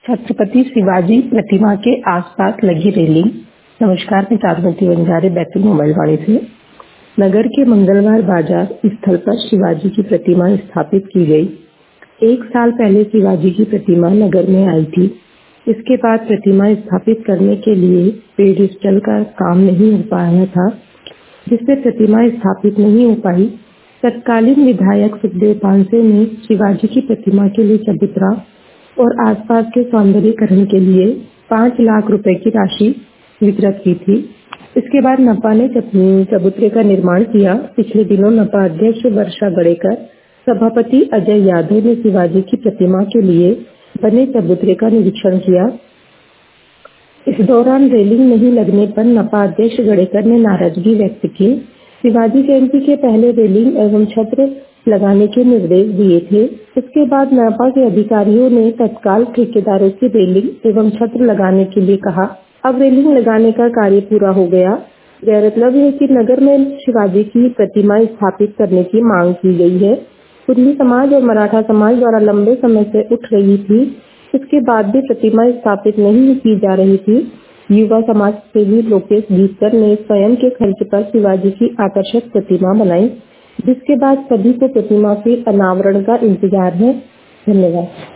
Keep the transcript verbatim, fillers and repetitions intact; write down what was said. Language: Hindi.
छत्रपति शिवाजी प्रतिमा के आसपास लगी रेलिंग। नमस्कार, मैं चारुमती बंजारे बैतूल मोबाइल वाणी से। नगर के मंगलवार बाजार स्थल पर शिवाजी की प्रतिमा स्थापित की गई। एक साल पहले शिवाजी की प्रतिमा नगर में आई थी। इसके बाद प्रतिमा स्थापित करने के लिए पेडिस्टल का काम नहीं हो पाया था, जिससे प्रतिमा स्थापित नहीं हो पाई। तत्कालीन विधायक सुखदेव पांसे ने शिवाजी की प्रतिमा के लिए चबूतरा और आसपास के सौंदर्यीकरण के लिए पाँच लाख रुपए की राशि वितरित की थी। इसके बाद नपा ने चबूतरे का निर्माण किया। पिछले दिनों नपा अध्यक्ष वर्षा गड़ेकर, सभापति अजय यादव ने शिवाजी की प्रतिमा के लिए बने चबूतरे का निरीक्षण किया। इस दौरान रेलिंग नहीं लगने पर नपा अध्यक्ष गड़ेकर ने नाराजगी व्यक्त की। शिवाजी जयंती के पहले रेलिंग एवं छत्र लगाने के निर्देश दिए थे। इसके बाद नपा के अधिकारियों ने तत्काल ठेकेदारों से रेलिंग एवं छत्र लगाने के लिए कहा। अब रेलिंग लगाने का कार्य पूरा हो गया। गौरतलब है कि नगर में शिवाजी की प्रतिमा स्थापित करने की मांग की गई है। कुर्मी समाज और मराठा समाज द्वारा लंबे समय से उठ रही थी। इसके बाद भी प्रतिमा स्थापित नहीं की जा रही थी। युवा समाज सेवी लोकेश गीतकर ने स्वयं के खर्च पर शिवाजी की आकर्षक प्रतिमा बनाई, जिसके बाद सभी को प्रतिमा के अनावरण का इंतजार है। धन्यवाद।